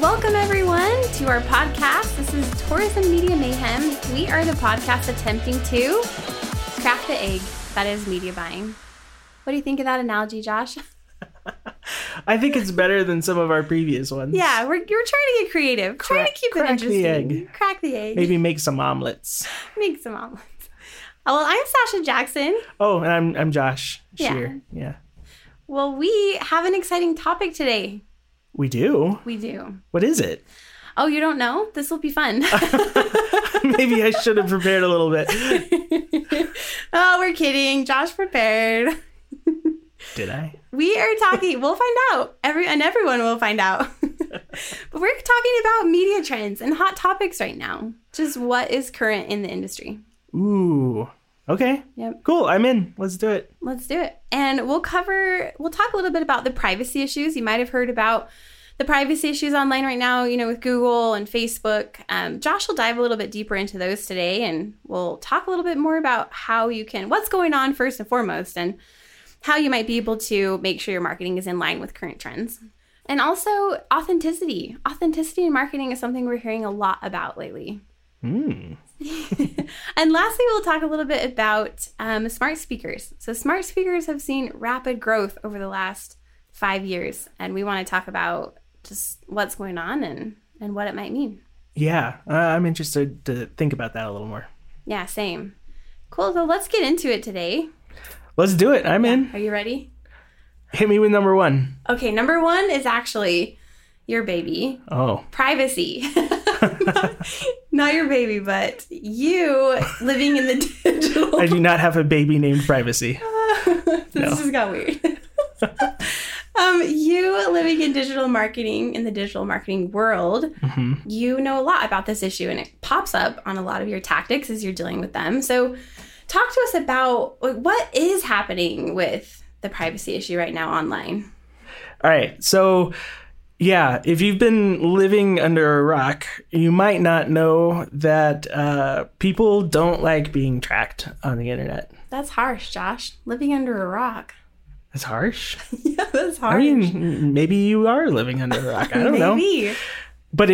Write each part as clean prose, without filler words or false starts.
Welcome, everyone, to our podcast. This is Tourism Media Mayhem. We are the podcast attempting to crack the egg that is media buying. What do you think of that analogy, Josh? I think it's better than some of our previous ones. Yeah, you're trying to get creative. Trying to keep it interesting. The egg. Crack the egg. Maybe make some omelets. Make some omelets. Well, I'm Sasha Jackson. Oh, and I'm Josh Shear. Yeah. Well, we have an exciting topic today. We do? We do. What is it? Oh, you don't know? This will be fun. Maybe I should have prepared a little bit. Oh, we're kidding. Josh prepared. Did I? We are talking, we'll find out. Everyone will find out. But we're talking about media trends and hot topics right now. Just what is current in the industry. Ooh. Okay. Yep. Cool. I'm in. Let's do it. Let's do it. And we'll talk a little bit about the privacy issues. You might have heard about the privacy issues online right now, with Google and Facebook. Josh will dive a little bit deeper into those today, and we'll talk a little bit more about what's going on first and foremost, and how you might be able to make sure your marketing is in line with current trends. And also authenticity. Authenticity in marketing is something we're hearing a lot about lately. And lastly, we'll talk a little bit about smart speakers. So smart speakers have seen rapid growth over the last 5 years. And we want to talk about just what's going on and what it might mean. Yeah, I'm interested to think about that a little more. Yeah, same. Cool. So let's get into it today. Let's do it. I'm in. Are you ready? Hit me with number one. Okay, number one is actually your baby. Oh. Privacy. Not your baby, but you living in the digital. I do not have a baby named Privacy. This just got weird. You living in digital marketing, in the digital marketing world, You know a lot about this issue, and it pops up on a lot of your tactics as you're dealing with them. So talk to us about what is happening with the privacy issue right now online. All right. So, yeah, if you've been living under a rock, you might not know that people don't like being tracked on the internet. That's harsh, Josh. Living under a rock. That's harsh? Yeah, that's harsh. I mean, maybe you are living under a rock. I don't know. Maybe. But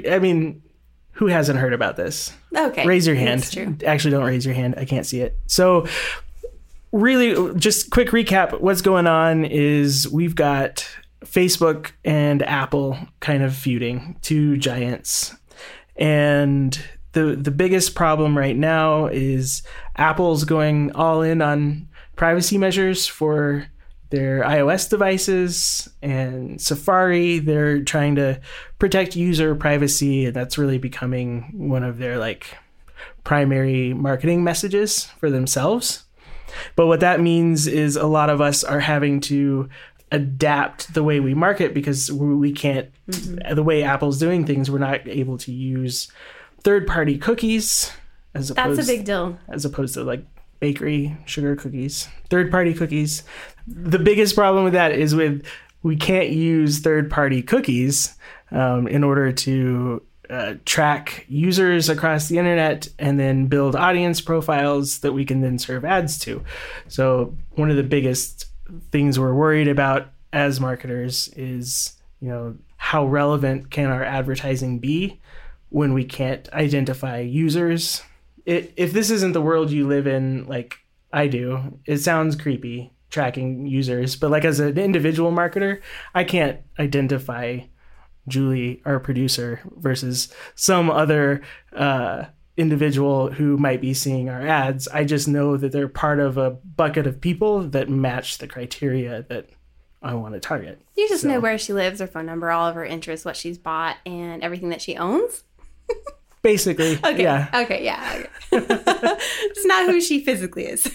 who hasn't heard about this? Okay. Raise your hand. That's true. Actually, don't raise your hand. I can't see it. So really, just quick recap. What's going on is we've got Facebook and Apple kind of feuding, two giants. And the biggest problem right now is Apple's going all in on privacy measures for their iOS devices, and Safari, they're trying to protect user privacy, and that's really becoming one of their primary marketing messages for themselves. But what that means is a lot of us are having to adapt the way we market because we can't, the way Apple's doing things, we're not able to use third-party cookies that's a big deal. As opposed to bakery sugar cookies, third-party cookies. The biggest problem with that is we can't use third-party cookies in order to track users across the internet and then build audience profiles that we can then serve ads to. So one of the biggest things we're worried about as marketers is, how relevant can our advertising be when we can't identify users? If this isn't the world you live in, like I do, it sounds creepy tracking users. But as an individual marketer, I can't identify Julie, our producer, versus some other individual who might be seeing our ads. I just know that they're part of a bucket of people that match the criteria that I want to target. You just know where she lives, her phone number, all of her interests, what she's bought, and everything that she owns? Basically, okay. Yeah. Okay, yeah. Okay. It's not who she physically is.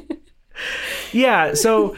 Yeah, so,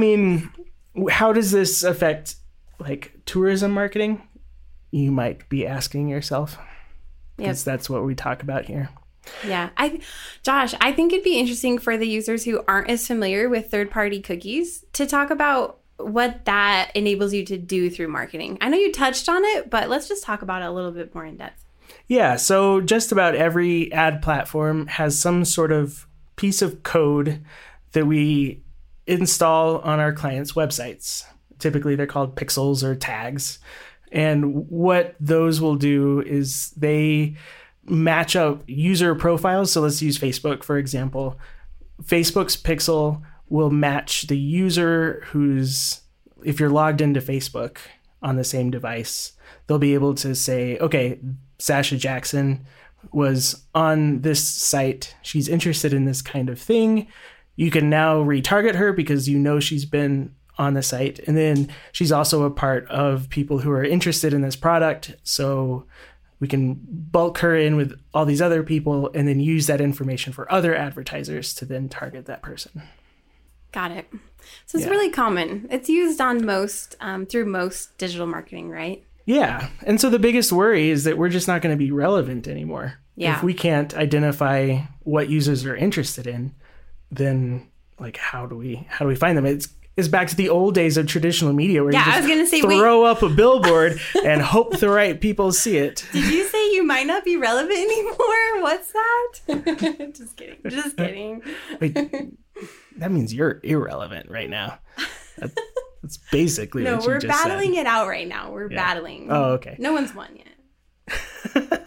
how does this affect, tourism marketing? You might be asking yourself. Because that's what we talk about here. Yeah. Josh, I think it'd be interesting for the users who aren't as familiar with third-party cookies to talk about what that enables you to do through marketing. I know you touched on it, but let's just talk about it a little bit more in depth. Yeah, so just about every ad platform has some sort of piece of code that we install on our clients' websites. Typically, they're called pixels or tags. And what those will do is they match up user profiles. So let's use Facebook, for example. Facebook's pixel will match the user if you're logged into Facebook on the same device, they'll be able to say, okay, Sasha Jackson was on this site. She's interested in this kind of thing. You can now retarget her because you know she's been on the site. And then she's also a part of people who are interested in this product. So we can bulk her in with all these other people and then use that information for other advertisers to then target that person. Got it. So it's really common. It's used on through most digital marketing, right? Yeah. And so the biggest worry is that we're just not going to be relevant anymore. Yeah. If we can't identify what users are interested in, then like how do we find them? It's back to the old days of traditional media where you just throw up a billboard and hope the right people see it. Did you say you might not be relevant anymore? What's that? Just kidding. Wait, that means you're irrelevant right now. That's basically what you just said. No, we're battling it out right now. We're battling. Oh, okay. No one's won yet.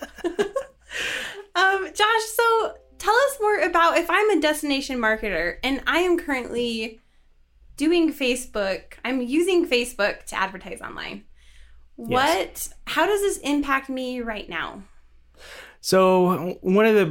Josh, so tell us more about if I'm a destination marketer and I am currently doing Facebook. I'm using Facebook to advertise online. Yes. How does this impact me right now? So one of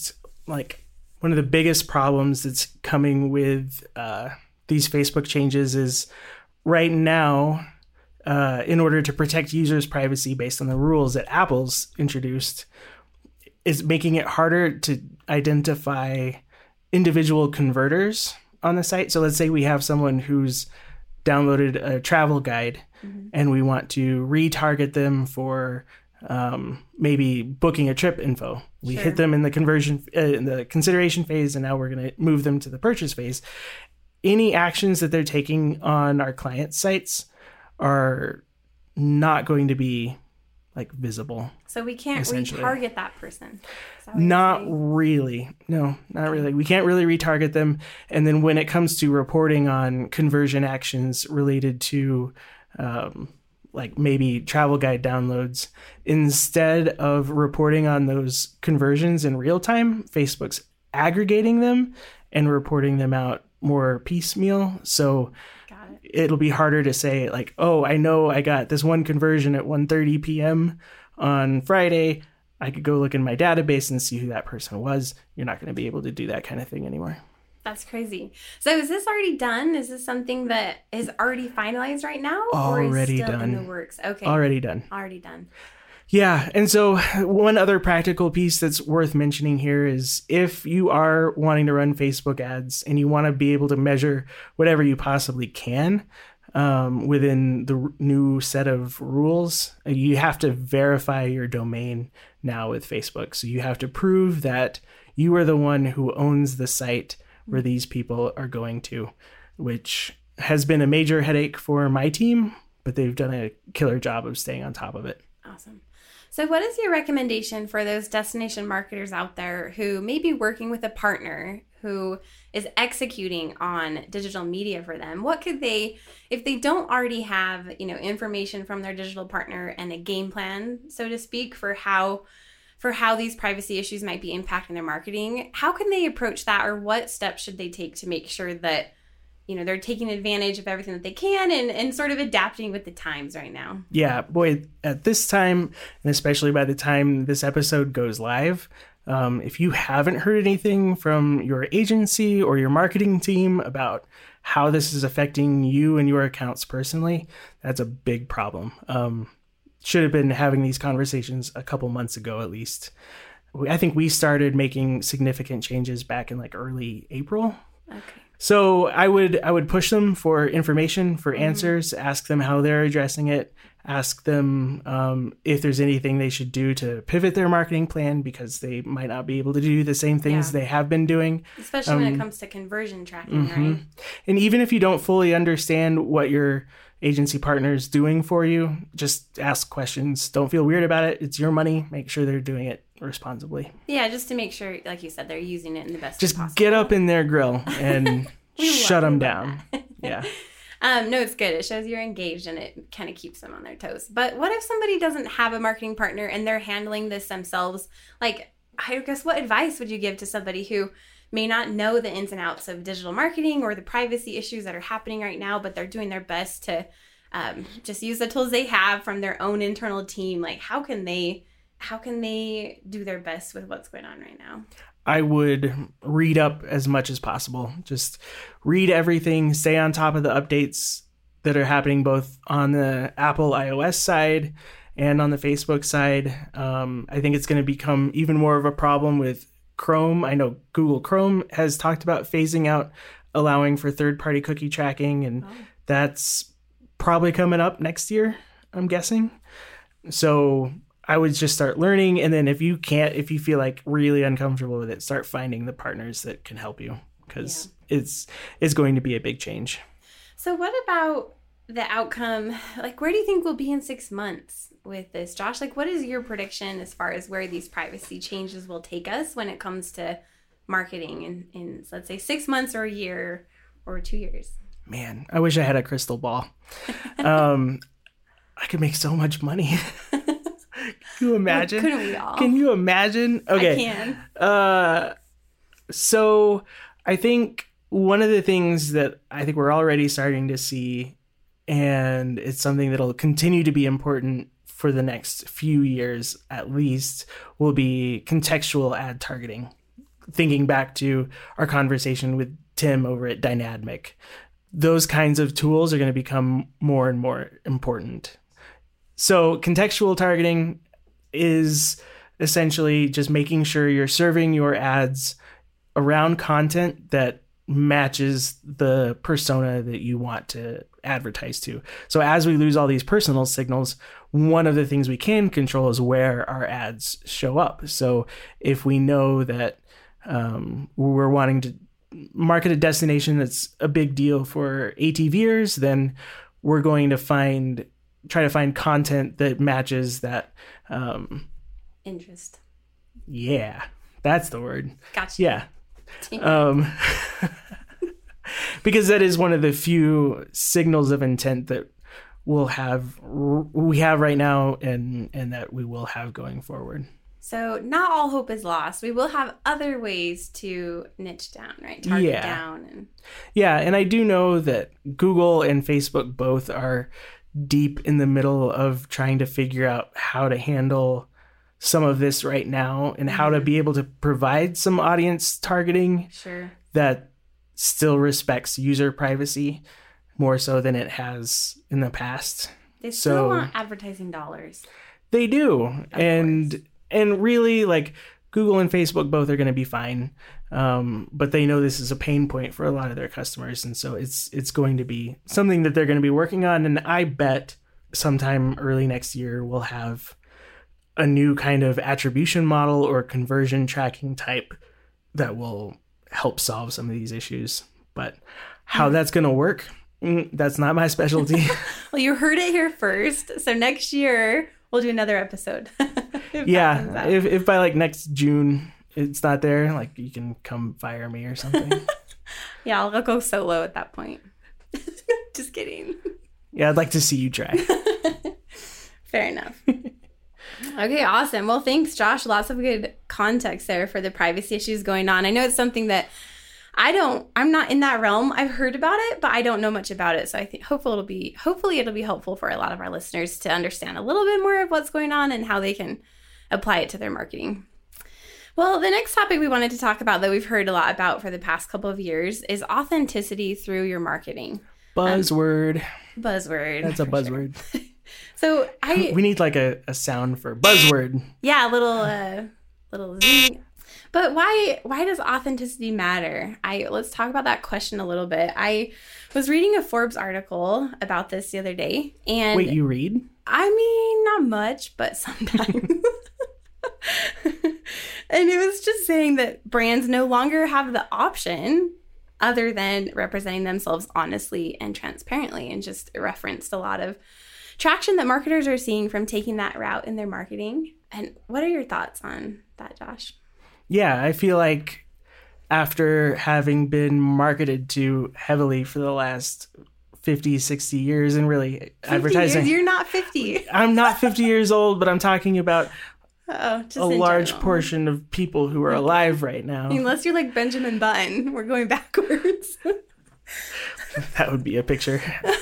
the biggest problems that's coming with these Facebook changes is right now, in order to protect users' privacy based on the rules that Apple's introduced, is making it harder to identify individual converters on the site. So let's say we have someone who's downloaded a travel guide and we want to retarget them for maybe booking a trip info. We hit them in the consideration phase, and now we're going to move them to the purchase phase. Any actions that they're taking on our client sites are not going to be like visible. So we can't retarget that person. Not really. No, not really. We can't really retarget them. And then when it comes to reporting on conversion actions related to like maybe travel guide downloads, instead of reporting on those conversions in real time, Facebook's aggregating them and reporting them out more piecemeal. So it'll be harder to say like, oh, I know I got this one conversion at 1:30 p.m. on Friday. I could go look in my database and see who that person was. You're not going to be able to do that kind of thing anymore. That's crazy. So is this already done? Is this something that is already finalized right now? Already or is still done. In the works? Okay. Already done. Yeah. And so one other practical piece that's worth mentioning here is if you are wanting to run Facebook ads and you want to be able to measure whatever you possibly can within the new set of rules, you have to verify your domain now with Facebook. So you have to prove that you are the one who owns the site where these people are going to, which has been a major headache for my team, but they've done a killer job of staying on top of it. Awesome. So what is your recommendation for those destination marketers out there who may be working with a partner who is executing on digital media for them? What could they, if they don't already have, information from their digital partner and a game plan, so to speak, for how these privacy issues might be impacting their marketing, how can they approach that, or what steps should they take to make sure that they're taking advantage of everything that they can and sort of adapting with the times right now? Yeah, boy, at this time, and especially by the time this episode goes live, if you haven't heard anything from your agency or your marketing team about how this is affecting you and your accounts personally, that's a big problem. Should have been having these conversations a couple months ago, at least. I think we started making significant changes back in like early April. Okay. So I would push them for information, for answers, ask them how they're addressing it, ask them if there's anything they should do to pivot their marketing plan because they might not be able to do the same things they have been doing. Especially when it comes to conversion tracking, right? And even if you don't fully understand what your agency partner is doing for you, just ask questions. Don't feel weird about it. It's your money. Make sure they're doing it responsibly. Yeah, just to make sure, like you said, they're using it in the best way just possible. get up in their grill and shut them down. Yeah. No, it's good. It shows you're engaged and it kind of keeps them on their toes. But what if somebody doesn't have a marketing partner and they're handling this themselves? Like, I guess what advice would you give to somebody who may not know the ins and outs of digital marketing or the privacy issues that are happening right now, but they're doing their best to just use the tools they have from their own internal team? Like, how can they do their best with what's going on right now? I would read up as much as possible. Just read everything, stay on top of the updates that are happening both on the Apple iOS side and on the Facebook side. I think it's going to become even more of a problem with Chrome. I know Google Chrome has talked about phasing out allowing for third-party cookie tracking, and that's probably coming up next year, I'm guessing. So I would just start learning, and then if you feel like really uncomfortable with it, start finding the partners that can help you, because it's going to be a big change. So what about the outcome? Like, where do you think we'll be in 6 months with this, Josh? Like, what is your prediction as far as where these privacy changes will take us when it comes to marketing in let's say 6 months or a year or 2 years? Man, I wish I had a crystal ball. I could make so much money. Can you imagine? Couldn't we all? Can you imagine? Okay. I can. So I think one of the things that I think we're already starting to see, and it's something that'll continue to be important for the next few years at least, will be contextual ad targeting. Thinking back to our conversation with Tim over at Dynamic, those kinds of tools are going to become more and more important. So contextual targeting is essentially just making sure you're serving your ads around content that matches the persona that you want to advertise to. So as we lose all these personal signals, one of the things we can control is where our ads show up. So if we know that we're wanting to market a destination that's a big deal for ATVers, then we're going to try to find content that matches that interest. Yeah, that's the word. Gotcha. Yeah. Because that is one of the few signals of intent that we have right now and that we will have going forward. So not all hope is lost. We will have other ways to niche down, right? Target down. And I do know that Google and Facebook both are deep in the middle of trying to figure out how to handle some of this right now and how to be able to provide some audience targeting that still respects user privacy more so than it has in the past. They still want advertising dollars. They do. And really, like, Google and Facebook both are going to be fine. But they know this is a pain point for a lot of their customers. And so it's going to be something that they're going to be working on. And I bet sometime early next year, we'll have a new kind of attribution model or conversion tracking type that will help solve some of these issues. But how that's going to work, that's not my specialty. Well, you heard it here first. So next year, we'll do another episode. If by like next June it's not there, like, you can come fire me or something. Yeah, I'll go solo at that point. Just kidding. Yeah, I'd like to see you try. Fair enough. Okay, awesome. Well, thanks, Josh. Lots of good context there for the privacy issues going on. I know it's something that I'm not in that realm. I've heard about it, but I don't know much about it. So I think hopefully it'll be helpful for a lot of our listeners to understand a little bit more of what's going on and how they can apply it to their marketing. Well, the next topic we wanted to talk about that we've heard a lot about for the past couple of years is authenticity through your marketing. Buzzword. Buzzword. That's a buzzword. Sure. So we need like a sound for buzzword. Yeah, a little zing. But why does authenticity matter? Let's talk about that question a little bit. I was reading a Forbes article about this the other day, and wait, you read? I mean, not much, but sometimes. And it was just saying that brands no longer have the option other than representing themselves honestly and transparently, and just referenced a lot of traction that marketers are seeing from taking that route in their marketing. And what are your thoughts on that, Josh? Yeah, I feel like after having been marketed to heavily for the last 50, 60 years, and really 50 advertising. Years? You're not 50. I'm not 50 years old, but I'm talking about just a large portion of people who are alive right now. Unless you're like Benjamin Button. We're going backwards. That would be a picture.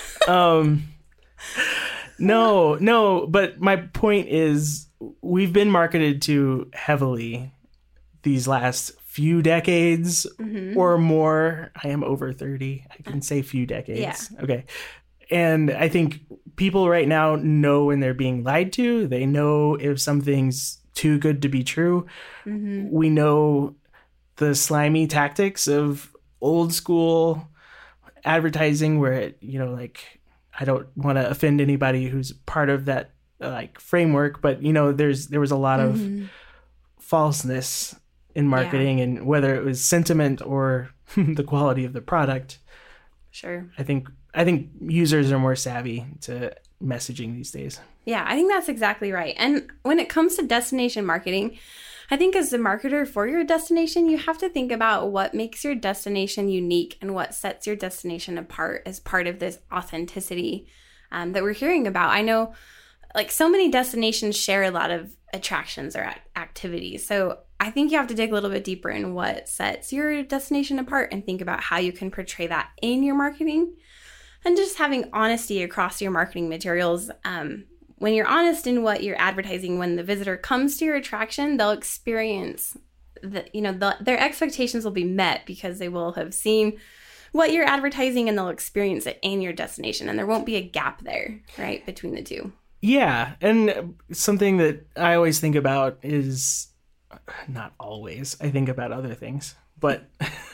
No, but my point is we've been marketed to heavily these last few decades or more. I am over 30. I can say few decades. Yeah. Okay. And I think people right now know when they're being lied to. They know if something's too good to be true. We know the slimy tactics of old school advertising where it, like, I don't want to offend anybody who's part of that like framework, but there was a lot of falseness in marketing, and whether it was sentiment or the quality of the product. Sure. I think users are more savvy to messaging these days. Yeah, I think that's exactly right. And when it comes to destination marketing, I think as a marketer for your destination, you have to think about what makes your destination unique and what sets your destination apart as part of this authenticity that we're hearing about. I know like so many destinations share a lot of attractions or activities. So I think you have to dig a little bit deeper in what sets your destination apart and think about how you can portray that in your marketing. And just having honesty across your marketing materials. When you're honest in what you're advertising, when the visitor comes to your attraction, they'll experience their expectations will be met because they will have seen what you're advertising and they'll experience it in your destination. And there won't be a gap there, right, between the two. Yeah. And something that I always think about is, not always, I think about other things, but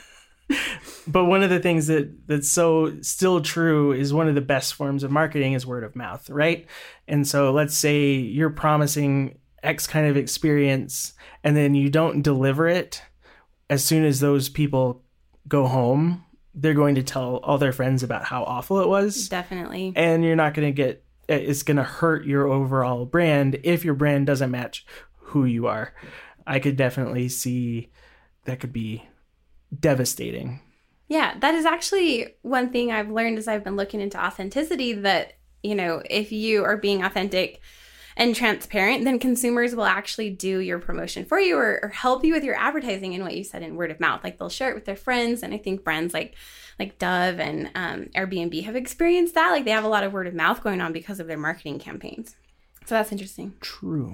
one of the things that's so still true is one of the best forms of marketing is word of mouth, right? And so let's say you're promising X kind of experience and then you don't deliver it. As soon as those people go home, they're going to tell all their friends about how awful it was. Definitely. And you're not going to it's going to hurt your overall brand if your brand doesn't match who you are. I could definitely see that could be devastating. Yeah, that is actually one thing I've learned as I've been looking into authenticity, that, if you are being authentic and transparent, then consumers will actually do your promotion for you or help you with your advertising and what you said in word of mouth. Like they'll share it with their friends. And I think brands like Dove and Airbnb have experienced that. Like they have a lot of word of mouth going on because of their marketing campaigns. So that's interesting. True.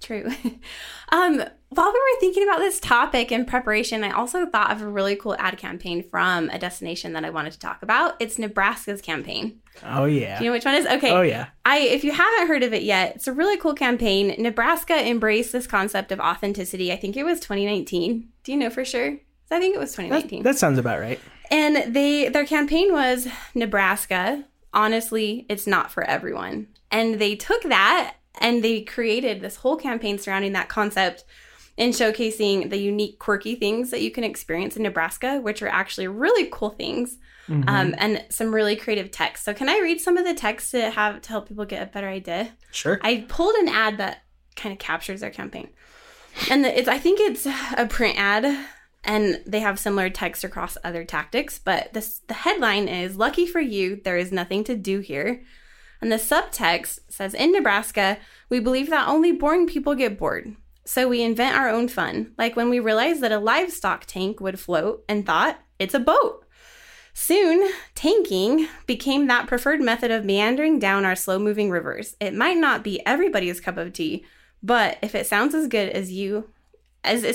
While we were thinking about this topic in preparation, I also thought of a really cool ad campaign from a destination that I wanted to talk about. It's Nebraska's campaign. Oh, yeah. Do you know which one it is? Okay. Oh, yeah. If you haven't heard of it yet, it's a really cool campaign. Nebraska embraced this concept of authenticity. I think it was 2019. Do you know for sure? I think it was 2019. That sounds about right. And their campaign was Nebraska. Honestly, it's not for everyone. And they took that and they created this whole campaign surrounding that concept and showcasing the unique, quirky things that you can experience in Nebraska, which are actually really cool things, and some really creative text. So can I read some of the text to help people get a better idea? Sure. I pulled an ad that kind of captures their campaign. And I think it's a print ad, and they have similar text across other tactics. But the headline is, "Lucky for you, there is nothing to do here." And the subtext says, "In Nebraska, we believe that only boring people get bored. So we invent our own fun, like when we realized that a livestock tank would float and thought, it's a boat. Soon, tanking became that preferred method of meandering down our slow-moving rivers. It might not be everybody's cup of tea, but if it sounds as good to you as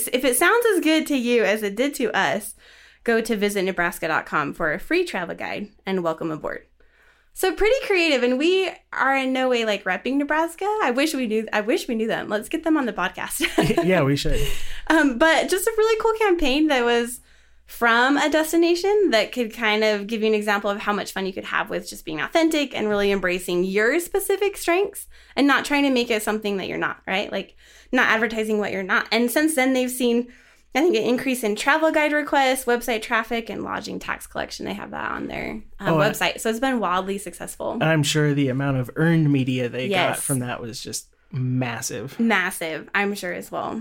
it did to us, go to visitnebraska.com for a free travel guide and welcome aboard." So pretty creative, and we are in no way like repping Nebraska. I wish we knew them. Let's get them on the podcast. Yeah, we should. But just a really cool campaign that was from a destination that could kind of give you an example of how much fun you could have with just being authentic and really embracing your specific strengths and not trying to make it something that you're not, right? Like not advertising what you're not. And since then, they've seen, I think, an increase in travel guide requests, website traffic, and lodging tax collection. They have that on their website. So it's been wildly successful. And I'm sure the amount of earned media they got from that was just massive. Massive, I'm sure as well.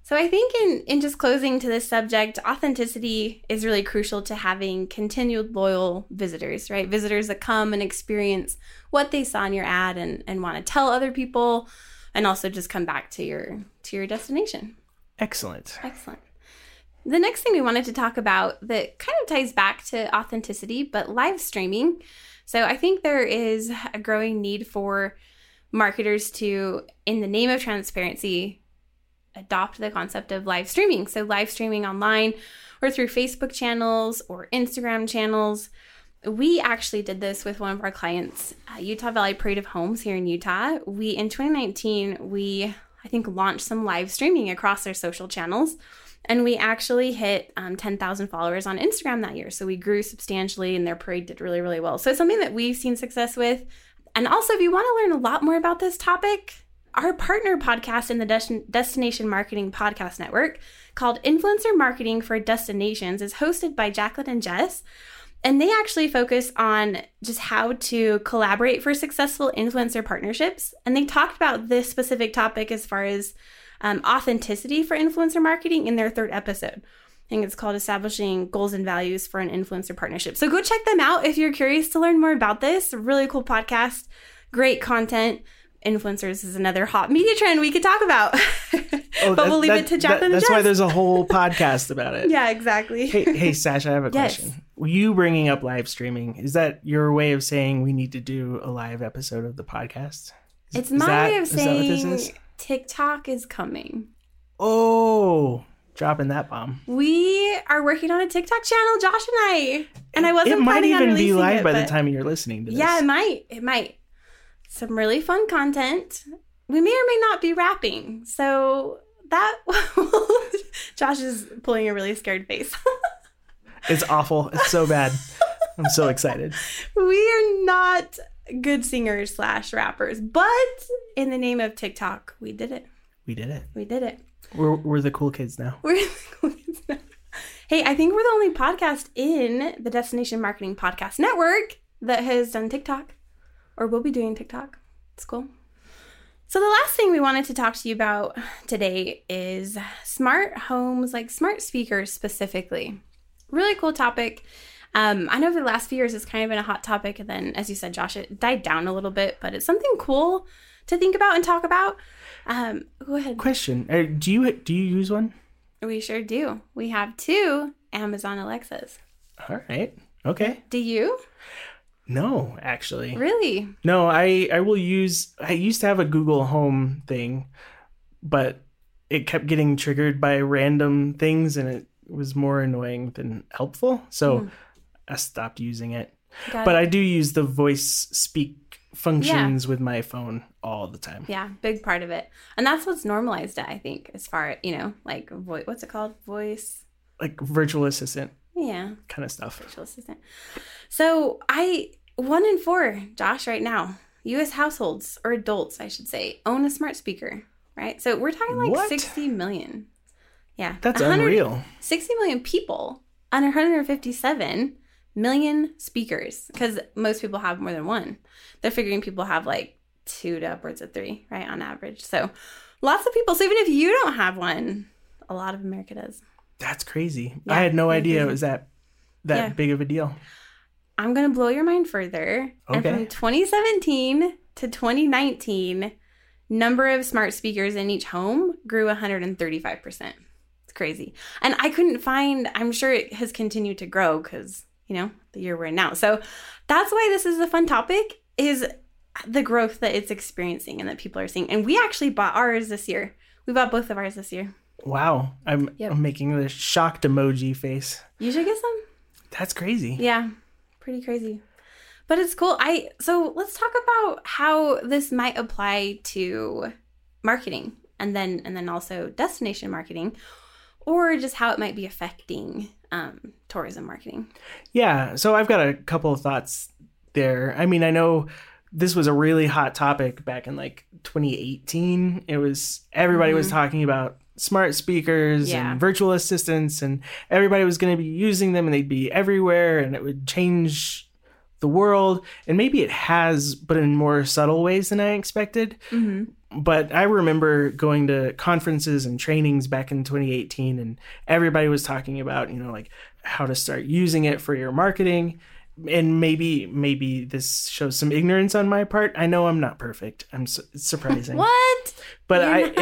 So I think in just closing to this subject, authenticity is really crucial to having continued loyal visitors, right? Visitors that come and experience what they saw in your ad and want to tell other people, and also just come back to your destination. Excellent. The next thing we wanted to talk about that kind of ties back to authenticity, but live streaming. So I think there is a growing need for marketers to, in the name of transparency, adopt the concept of live streaming. So live streaming online or through Facebook channels or Instagram channels. We actually did this with one of our clients, Utah Valley Parade of Homes here in Utah. In 2019, I think launched some live streaming across their social channels. And we actually hit 10,000 followers on Instagram that year. So we grew substantially and their parade did really, really well. So it's something that we've seen success with. And also, if you want to learn a lot more about this topic, our partner podcast in the Destination Marketing Podcast Network called Influencer Marketing for Destinations is hosted by Jacqueline and Jess. And they actually focus on just how to collaborate for successful influencer partnerships. And they talked about this specific topic as far as authenticity for influencer marketing in their third episode. I think it's called Establishing Goals and Values for an Influencer Partnership. So go check them out if you're curious to learn more about this. A really cool podcast, great content. Influencers is another hot media trend we could talk about. But we'll leave it to Jacqueline and Jess. That's why there's a whole podcast about it. Yeah, exactly. Hey, Sash, I have a question. Yes. You bringing up live streaming, is that your way of saying we need to do a live episode of the podcast? It's my way of saying TikTok is coming. Oh, dropping that bomb. We are working on a TikTok channel, Josh and I. And I wasn't planning on releasing it. It might even be live by the time you're listening to this. Yeah, it might. Some really fun content. We may or may not be rapping. So that Josh is pulling a really scared face. It's awful. It's so bad. I'm so excited. We are not good singers / rappers, but in the name of TikTok, we did it. We did it. We're the cool kids now. Hey, I think we're the only podcast in the Destination Marketing Podcast Network that has done TikTok. Or we'll be doing TikTok. It's cool. So the last thing we wanted to talk to you about today is smart homes, like smart speakers specifically. Really cool topic. I know for the last few years it's kind of been a hot topic. And then, as you said, Josh, it died down a little bit. But it's something cool to think about and talk about. Go ahead. Question. Do you use one? We sure do. We have 2 Amazon Alexas. All right. Okay. Do you? No, actually. Really? No, I used to have a Google Home thing, but it kept getting triggered by random things and it was more annoying than helpful. So I stopped using it. But I do use the voice speak functions with my phone all the time. Yeah, big part of it. And that's what's normalized it, I think, as far, like what's it called? Voice? Like virtual assistant. Yeah. Kind of stuff. Virtual assistant. So 1 in 4, Josh, right now, U.S. households, or adults, I should say, own a smart speaker, right? So we're talking like 60 million. Yeah. That's unreal. 60 million people on 157 million speakers, because most people have more than one. They're figuring people have like 2 to upwards of 3, right, on average. So lots of people. So even if you don't have one, a lot of America does. That's crazy. Yeah, I had no idea it was that big of a deal. I'm going to blow your mind further. Okay. And from 2017 to 2019, number of smart speakers in each home grew 135%. It's crazy. And I couldn't find, I'm sure it has continued to grow because, the year we're in now. So that's why this is a fun topic, is the growth that it's experiencing and that people are seeing. And we actually bought ours this year. We bought both of ours this year. Wow. I'm making the shocked emoji face. You should get some. That's crazy. Yeah. Pretty crazy. But it's cool. So let's talk about how this might apply to marketing and then also destination marketing, or just how it might be affecting tourism marketing. Yeah. So I've got a couple of thoughts there. I mean, I know this was a really hot topic back in like 2018. It was, everybody was talking about smart speakers and virtual assistants, and everybody was going to be using them and they'd be everywhere and it would change the world. And maybe it has, but in more subtle ways than I expected. But I remember going to conferences and trainings back in 2018, and everybody was talking about, like how to start using it for your marketing. And maybe this shows some ignorance on my part. I know I'm not perfect. It's surprising. What? But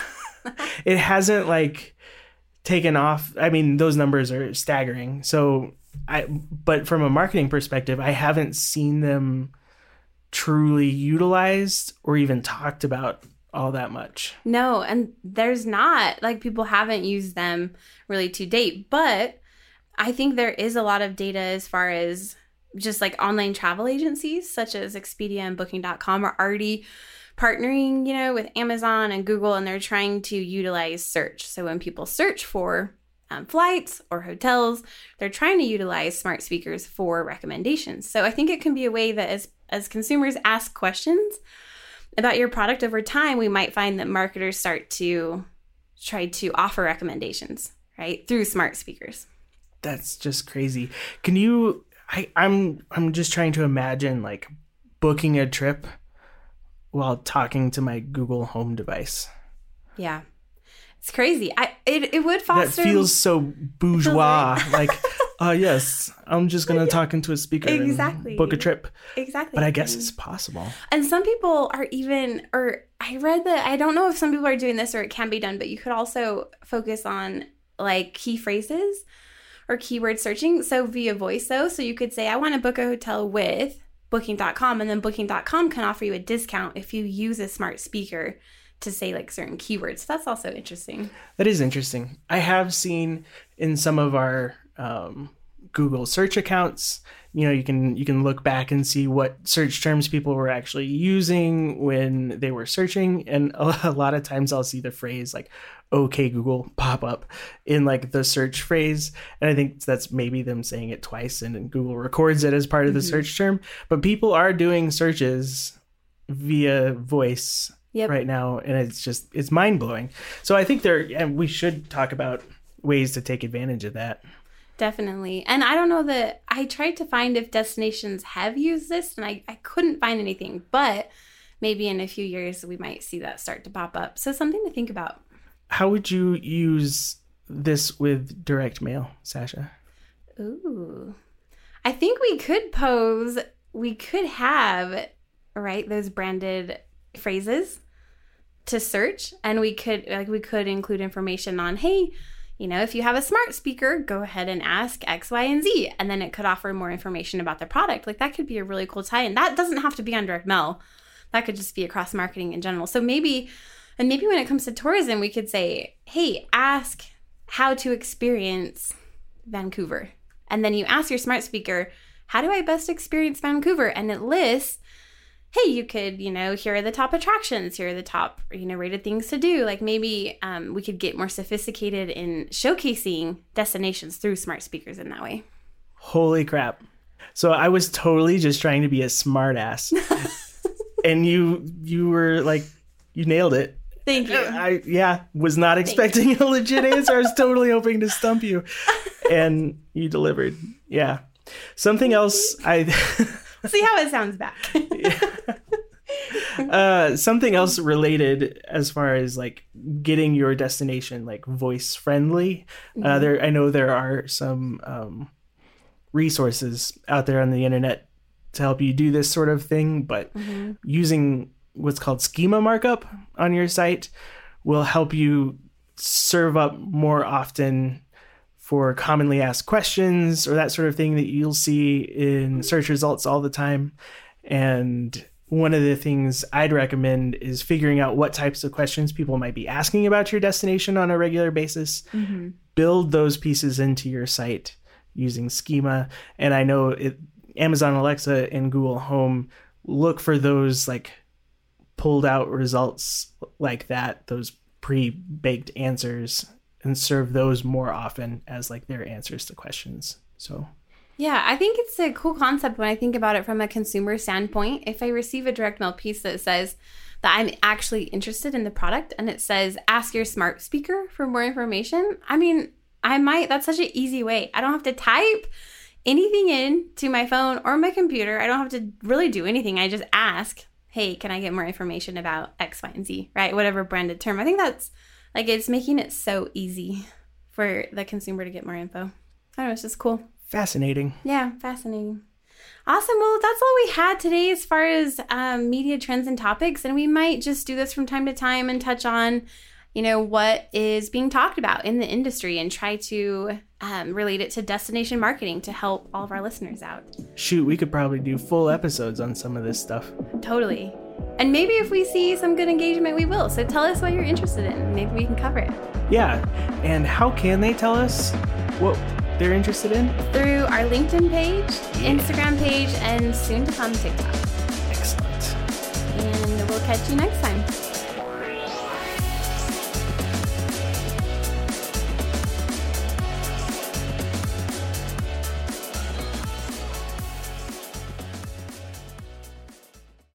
it hasn't like taken off. I mean, those numbers are staggering. So but from a marketing perspective, I haven't seen them truly utilized or even talked about all that much. No, and there's not, like, people haven't used them really to date, but I think there is a lot of data as far as just like online travel agencies such as Expedia and Booking.com are already partnering, with Amazon and Google, and they're trying to utilize search. So when people search for flights or hotels, they're trying to utilize smart speakers for recommendations. So I think it can be a way that as consumers ask questions about your product over time, we might find that marketers start to try to offer recommendations, right, through smart speakers. That's just crazy. Can you? I'm just trying to imagine like booking a trip while talking to my Google Home device. Yeah, it's crazy. It would foster. That feels so bourgeois. Like, yes, I'm just gonna talk into a speaker and book a trip. Exactly. But I guess it's possible. And some people are even, or I read that, I don't know if some people are doing this or it can be done, but you could also focus on like key phrases or keyword searching. So via voice though. So you could say, I want to book a hotel with Booking.com, and then Booking.com can offer you a discount if you use a smart speaker to say like certain keywords. So that's also interesting. That is interesting. I have seen in some of our Google search accounts, you can look back and see what search terms people were actually using when they were searching. And a lot of times I'll see the phrase like, okay, Google pop up in like the search phrase. And I think that's maybe them saying it twice and Google records it as part of the search term. But people are doing searches via voice right now. And it's mind blowing. So I think we should talk about ways to take advantage of that. Definitely. And I don't know that I tried to find if destinations have used this and I couldn't find anything, but maybe in a few years we might see that start to pop up. So something to think about. How would you use this with direct mail, Sasha? Ooh. I think we could have, right, those branded phrases to search, and we could include information on, hey, if you have a smart speaker, go ahead and ask X, Y, and Z, and then it could offer more information about the product. Like that could be a really cool tie-in. That doesn't have to be on direct mail. That could just be across marketing in general. So maybe when it comes to tourism, we could say, hey, ask how to experience Vancouver. And then you ask your smart speaker, how do I best experience Vancouver? And it lists, hey, you could, here are the top attractions, here are the top, rated things to do. Like maybe we could get more sophisticated in showcasing destinations through smart speakers in that way. Holy crap. So I was totally just trying to be a smart ass. And you were like, you nailed it. Thank you. I was not expecting a legit answer. I was totally hoping to stump you. And you delivered. Yeah. Something else See how it sounds back. Something else related as far as like getting your destination like voice friendly. I know there are some resources out there on the internet to help you do this sort of thing, but using what's called schema markup on your site will help you serve up more often for commonly asked questions or that sort of thing that you'll see in search results all the time. And one of the things I'd recommend is figuring out what types of questions people might be asking about your destination on a regular basis. Build those pieces into your site using schema. And I know Amazon Alexa and Google Home look for those like pulled out results like that, those pre-baked answers, and serve those more often as like their answers to questions. So yeah, I think it's a cool concept when I think about it from a consumer standpoint. If I receive a direct mail piece that says that I'm actually interested in the product and it says ask your smart speaker for more information, I mean, that's such an easy way. I don't have to type anything in to my phone or my computer. I don't have to really do anything. I just ask, hey, can I get more information about X, Y, and Z, right? Whatever branded term. I think that's like, it's making it so easy for the consumer to get more info. I don't know, it's just cool. Fascinating. Yeah, fascinating. Awesome. Well, that's all we had today as far as media trends and topics. And we might just do this from time to time and touch on, what is being talked about in the industry and try to relate it to destination marketing to help all of our listeners out. Shoot, we could probably do full episodes on some of this stuff. Totally. And maybe if we see some good engagement, we will. So tell us what you're interested in. Maybe we can cover it. Yeah. And how can they tell us what they're interested in? Through our LinkedIn page, Instagram page, and soon to come TikTok. Excellent. And we'll catch you next time.